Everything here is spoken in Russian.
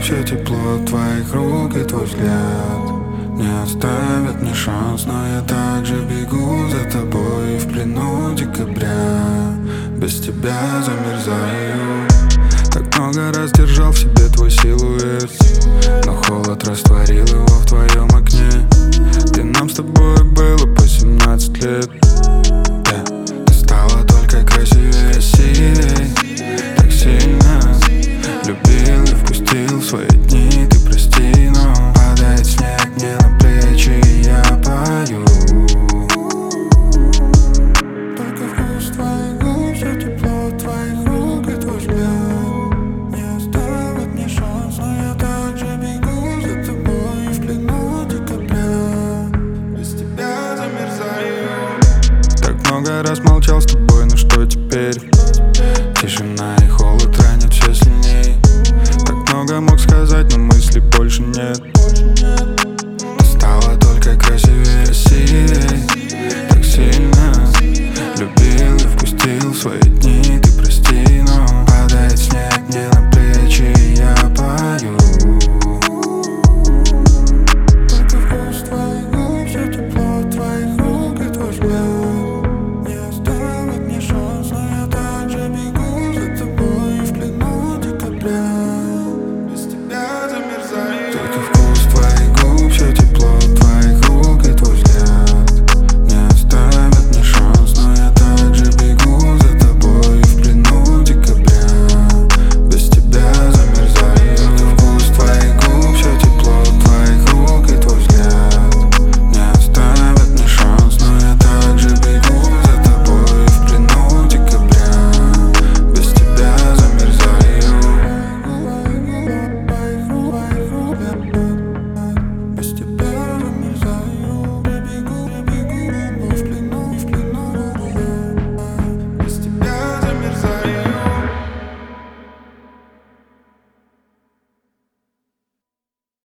все тепло твоих рук и твой взгляд не оставят мне шанс, но я также бегу за тобой в плену декабря. Без тебя замерзаю. Так много раз держал в себе твой силуэт, но холод растворил